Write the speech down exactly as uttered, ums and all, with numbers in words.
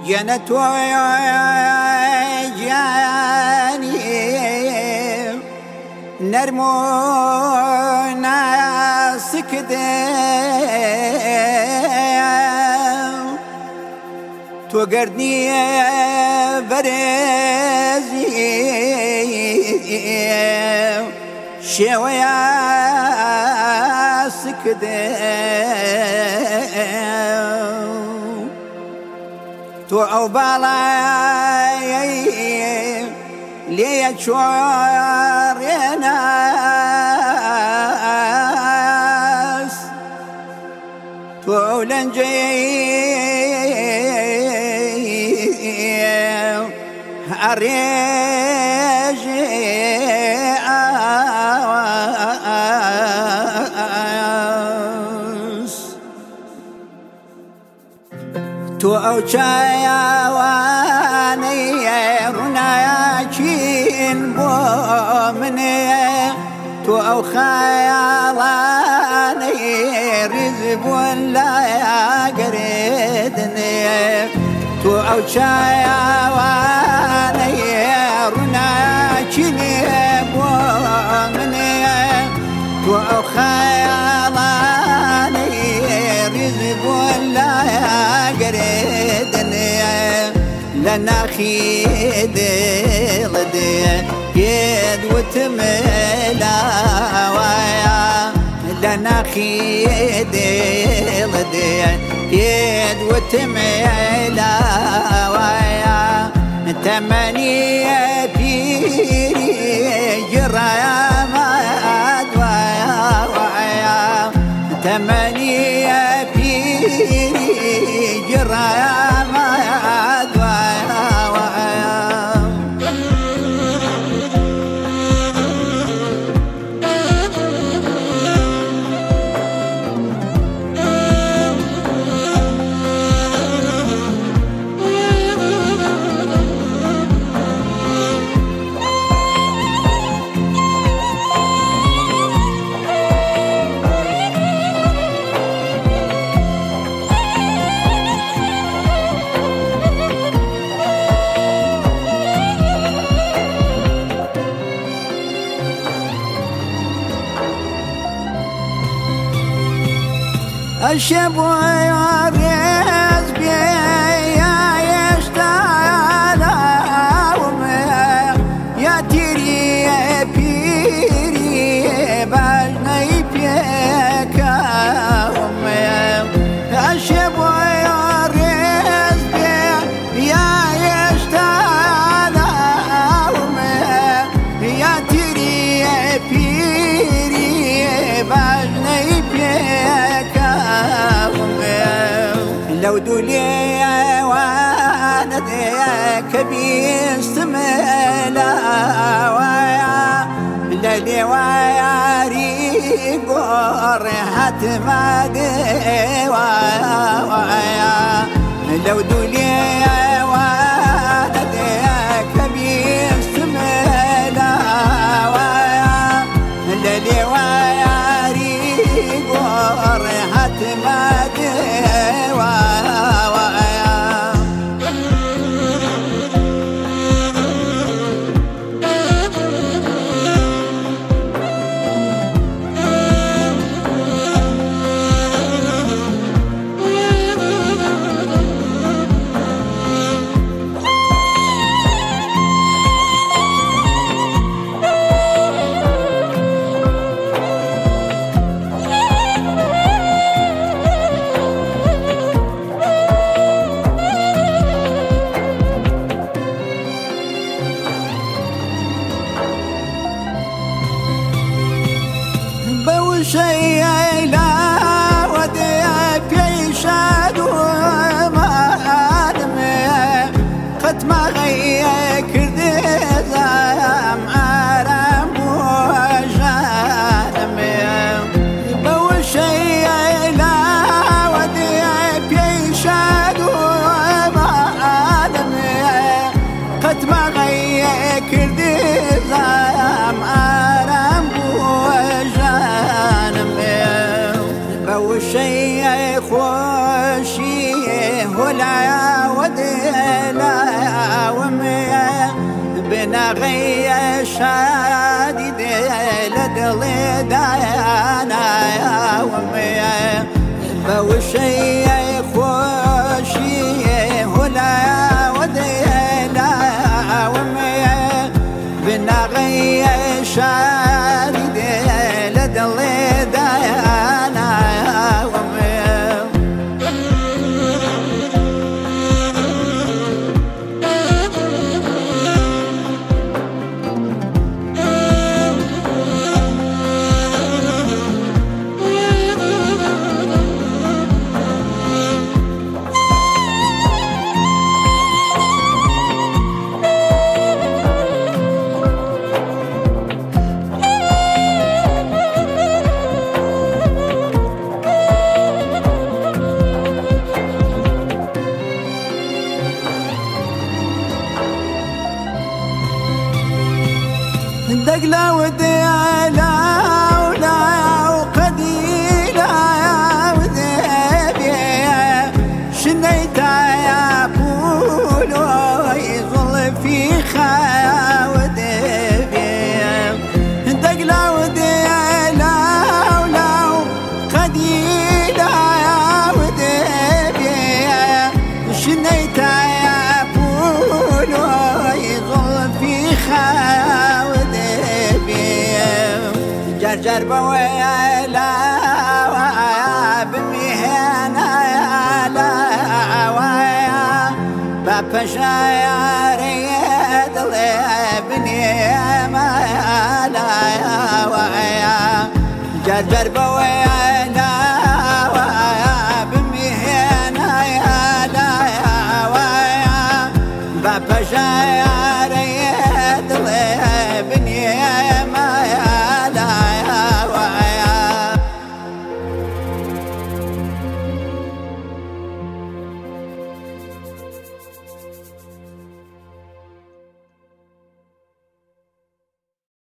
جنت جاني نرمو ناسك تو قردني برزي شويا سكدو تو او بالاي ليه تشور يا ناس تو لنجي أريجي تو او چایا وانی رناچین بو منی تو او خیالانی رزبون لا قردنی تو او چایا وانی رناچین بو منی تو او خیالانی رزبون لا قردني لنا خيد لدي يد وتملا ويا لنا خيد لدي يد وتملا ويا تمانية بيري جرايا ما ويا ويا تمانية بيري جرايا ما دوايا ويا الشبو يريز بي يا يشتغل يا تيري بيري باجني بيك الشبو يريز بي يا يشتغل يا تيري بيري باجني بيك لو دولي وانا كبيس ملا ويا للي ويا ريقور حتما دي ويا لو دولي وانا كبيس ملا ويا للي ويا ريقور حتما دي شيء لا ودي بيشاد وما أدمي قد ما غيك ذي زام عرم وجانمي بو شيء لا ودي بيشاد وما أدمي قد ما غيك ذي زام عرم وجانمي دايانا دقلا وديالا ولا وقديلا وذيبي شنيتا يا بولو يظل في خايا وديبي دقلا وديالا ولا وقديلا وذيبي شنيتا يا بولو يظل في خايا جرجر بويا لا بمهنا يا لا ويا بابشا يا ريد بني ما لا يا ويا جرجر بويا